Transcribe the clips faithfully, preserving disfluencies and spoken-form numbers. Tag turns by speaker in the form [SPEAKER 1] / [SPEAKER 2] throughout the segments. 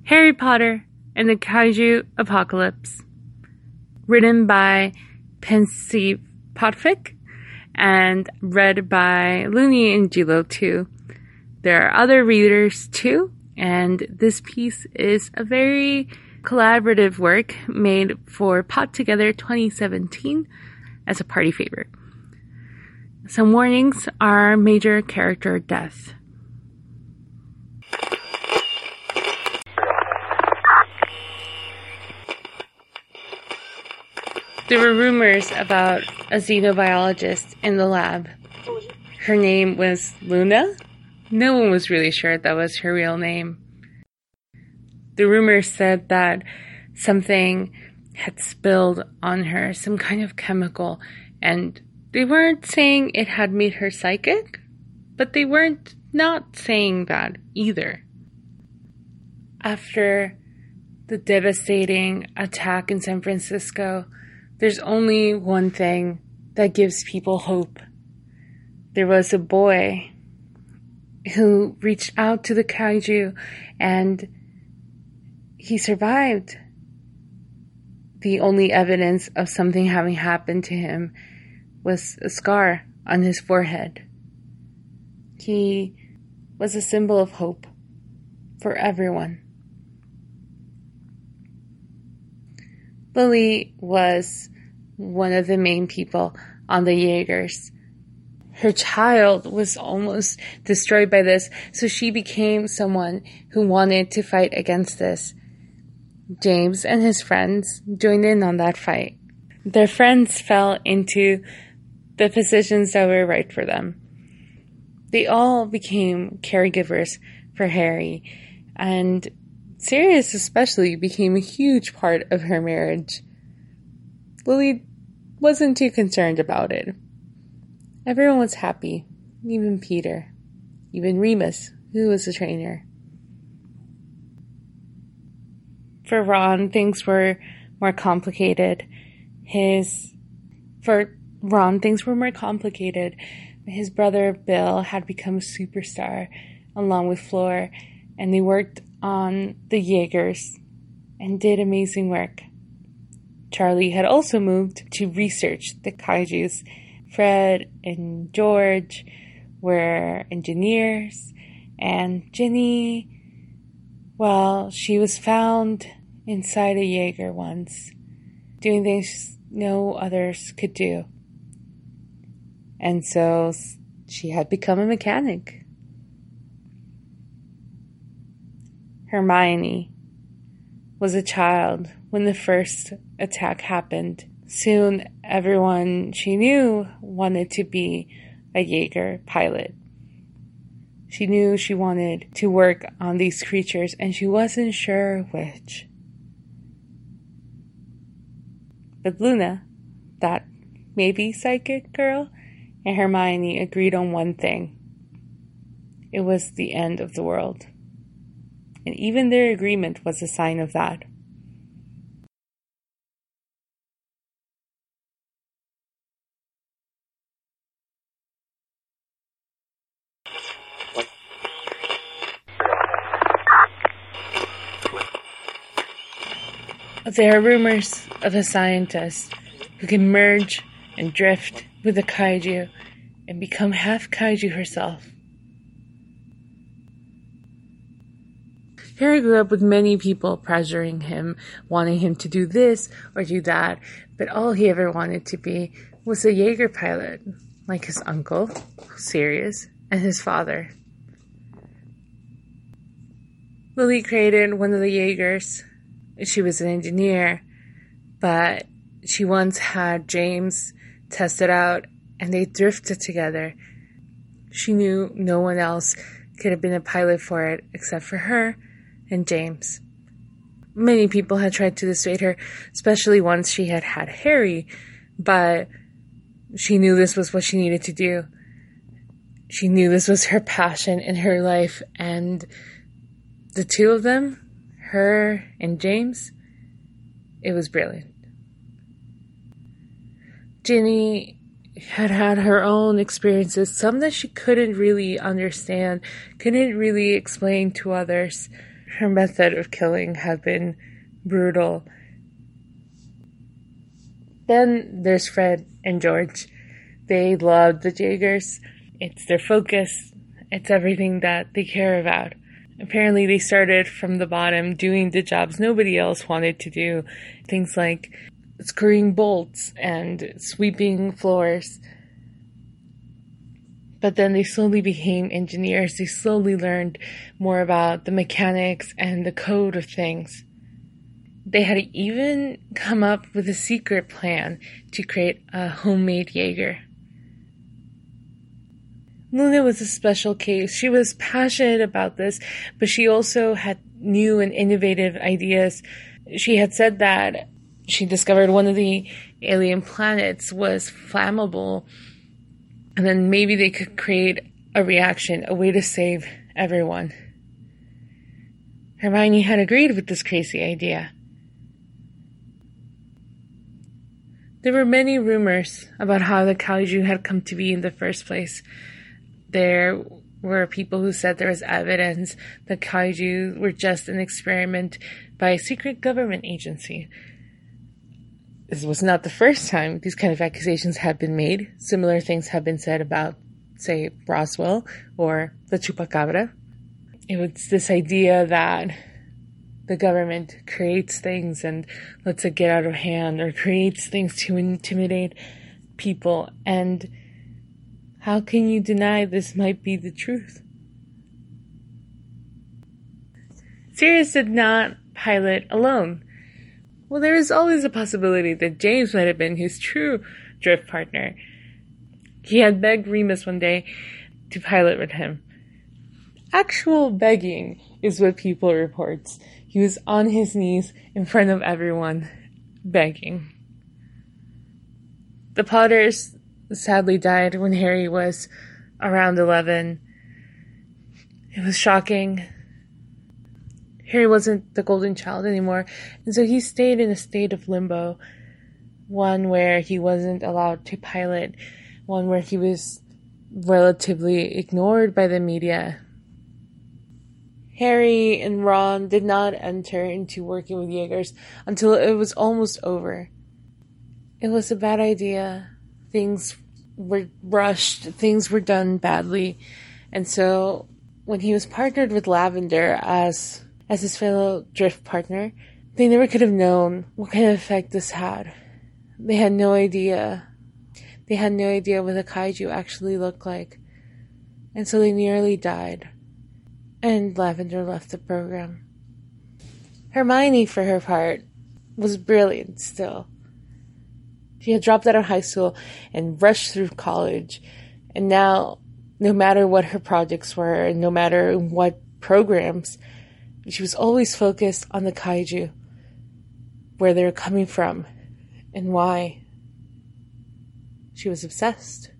[SPEAKER 1] Harry Potter and the Kaiju Apocalypse, written by Pensy Podfic and read by Looney and Gilo too. There are other readers too, and this piece is a very collaborative work made for Pot Together twenty seventeen as a party favor. Some warnings are major character death. There were rumors about a xenobiologist in the lab. Her name was Luna. No one was really sure that was her real name. The rumors said that something had spilled on her, some kind of chemical, and they weren't saying it had made her psychic, but they weren't not saying that either. After the devastating attack in San Francisco, there's only one thing that gives people hope. There was a boy who reached out to the kaiju and he survived. The only evidence of something having happened to him was a scar on his forehead. He was a symbol of hope for everyone. Lily was one of the main people on the Jaegers. Her child was almost destroyed by this, so she became someone who wanted to fight against this. James and his friends joined in on that fight. Their friends fell into the positions that were right for them. They all became caregivers for Harry, and Sirius especially became a huge part of her marriage. Lily wasn't too concerned about it. Everyone was happy, even Peter, even Remus, who was a trainer. For Ron, things were more complicated. His, for Ron, things were more complicated. His brother Bill had become a superstar, along with Fleur, and they worked on the Jaegers and did amazing work. Charlie had also moved to research the kaijus. Fred and George were engineers, and Ginny, well, she was found inside a Jaeger once, doing things no others could do. And so she had become a mechanic. Hermione was a child when the first attack happened. Soon, everyone she knew wanted to be a Jaeger pilot. She knew she wanted to work on these creatures, and she wasn't sure which. But Luna, that maybe psychic girl, and Hermione agreed on one thing. It was the end of the world. And even their agreement was a sign of that. There are rumors of a scientist who can merge and drift with the kaiju and become half kaiju herself. Harry grew up with many people pressuring him, wanting him to do this or do that, but all he ever wanted to be was a Jaeger pilot, like his uncle, Sirius, and his father. Lily created one of the Jaegers. She was an engineer, but she once had James test it out, and they drifted together. She knew no one else could have been a pilot for it except for her and James. Many people had tried to dissuade her, especially once she had had Harry, but she knew this was what she needed to do. She knew this was her passion in her life, and the two of them, her and James, it was brilliant. Ginny had had her own experiences, some that she couldn't really understand, couldn't really explain to others. her method of killing had been brutal. Then there's Fred and George. They love the Jaegers. It's their focus. It's everything that they care about. Apparently they started from the bottom doing the jobs nobody else wanted to do. Things like screwing bolts and sweeping floors. But then they slowly became engineers. They slowly learned more about the mechanics and the code of things. They had even come up with a secret plan to create a homemade Jaeger. Luna was a special case. She was passionate about this, but she also had new and innovative ideas. She had said that she discovered one of the alien planets was flammable, and then maybe they could create a reaction, a way to save everyone. Hermione had agreed with this crazy idea. There were many rumors about how the kaiju had come to be in the first place. There were people who said there was evidence that kaiju were just an experiment by a secret government agency. This was not the first time these kind of accusations had been made. Similar things have been said about, say, Roswell or the Chupacabra. It was this idea that the government creates things and lets it get out of hand, or creates things to intimidate people. And how can you deny this might be the truth? Sirius did not pilot alone. Well, there is always a possibility that James might have been his true drift partner. He had begged Remus one day to pilot with him. Actual begging is what People reports. He was on his knees in front of everyone, begging. The Potters sadly died when Harry was around eleven. It was shocking. Harry wasn't the golden child anymore, and so he stayed in a state of limbo. One where he wasn't allowed to pilot, one where he was relatively ignored by the media. Harry and Ron did not enter into working with Jaegers until it was almost over. It was a bad idea. Things were rushed. Things were done badly. And so when he was partnered with Lavender as as his fellow drift partner, they never could have known what kind of effect this had. They had no idea. They had no idea what a kaiju actually looked like. And so they nearly died. And Lavender left the program. Hermione, for her part, was brilliant still. She had dropped out of high school and rushed through college. And now, no matter what her projects were, and no matter what programs, she was always focused on the kaiju, where they were coming from, and why. She was obsessed.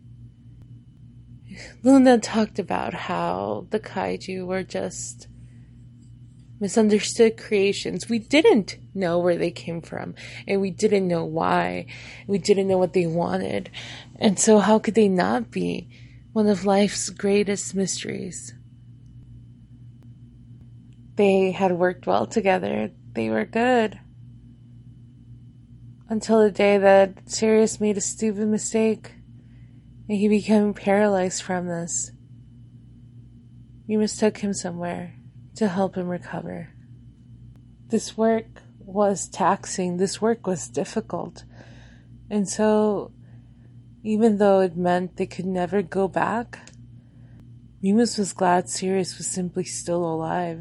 [SPEAKER 1] Luna talked about how the kaiju were just misunderstood creations. We didn't know where they came from, and we didn't know why. We didn't know what they wanted. And so how could they not be one of life's greatest mysteries? They had worked well together. They were good. Until the day that Sirius made a stupid mistake, and he became paralyzed from this. Remus took him somewhere to help him recover. This work was taxing. This work was difficult. And so, even though it meant they could never go back, Remus was glad Sirius was simply still alive.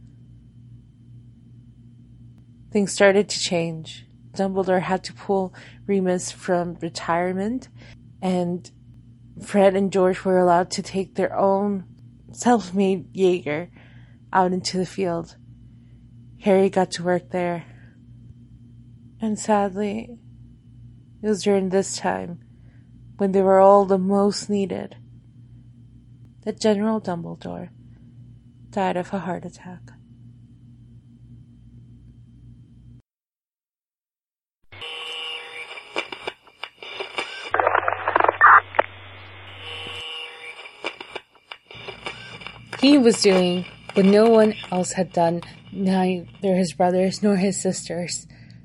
[SPEAKER 1] Things started to change. Dumbledore had to pull Remus from retirement, and Fred and George were allowed to take their own self-made Jaeger out into the field. Harry got to work there. And sadly, it was during this time, when they were all the most needed, that General Dumbledore died of a heart attack. He was doing what no one else had done, neither his brothers nor his sisters.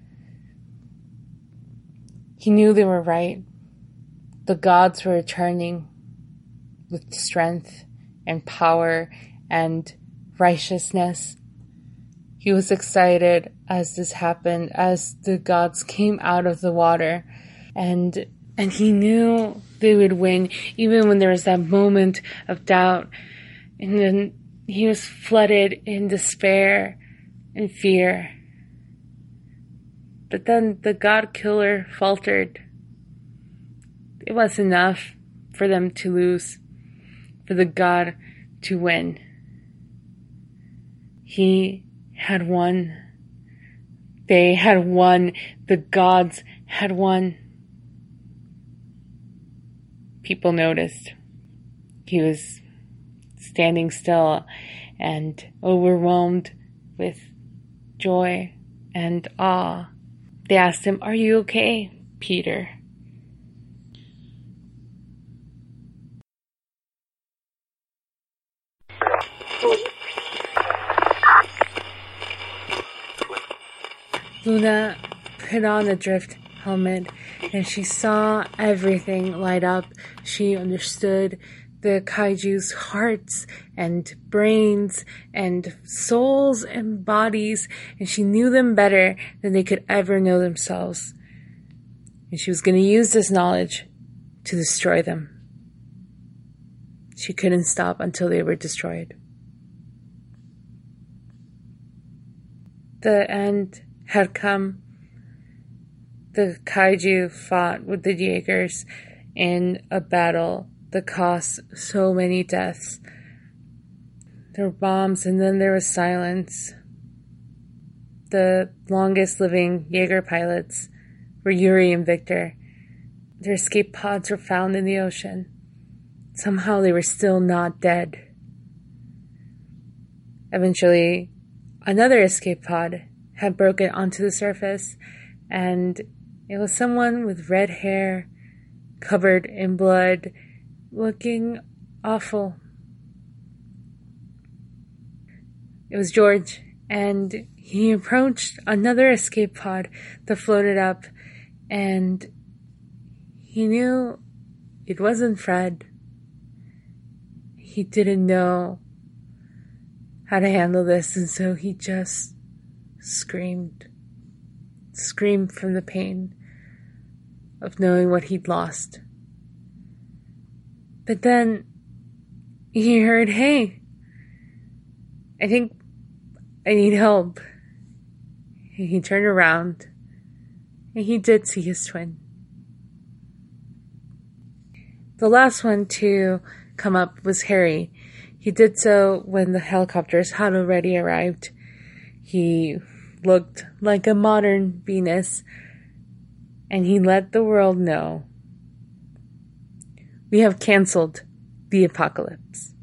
[SPEAKER 1] He knew they were right. The gods were returning with strength and power and righteousness. He was excited as this happened, as the gods came out of the water, and and he knew they would win, even when there was that moment of doubt. And then he was flooded in despair and fear. But then the god killer faltered. It was enough for them to lose, for the god to win. He had won. They had won. The gods had won. People noticed. He was standing still and overwhelmed with joy and awe. They asked him, "Are you okay, Peter?" Luna put on the drift helmet and she saw everything light up. She understood the kaiju's hearts and brains and souls and bodies, and she knew them better than they could ever know themselves. And she was going to use this knowledge to destroy them. She couldn't stop until they were destroyed. The end had come. The kaiju fought with the Jaegers in a battle that cost so many deaths. There were bombs, and then there was silence. The longest living Jaeger pilots were Yuri and Victor. Their escape pods were found in the ocean. Somehow they were still not dead. Eventually, another escape pod had broken onto the surface, and it was someone with red hair, covered in blood, looking awful. It was George, and he approached another escape pod that floated up, and he knew it wasn't Fred. He didn't know how to handle this, and so he just screamed. Screamed from the pain of knowing what he'd lost. But then he heard, "Hey, I think I need help." And he turned around and he did see his twin. The last one to come up was Harry. He did so when the helicopters had already arrived. He looked like a modern Venus, and he let the world know, we have canceled the apocalypse.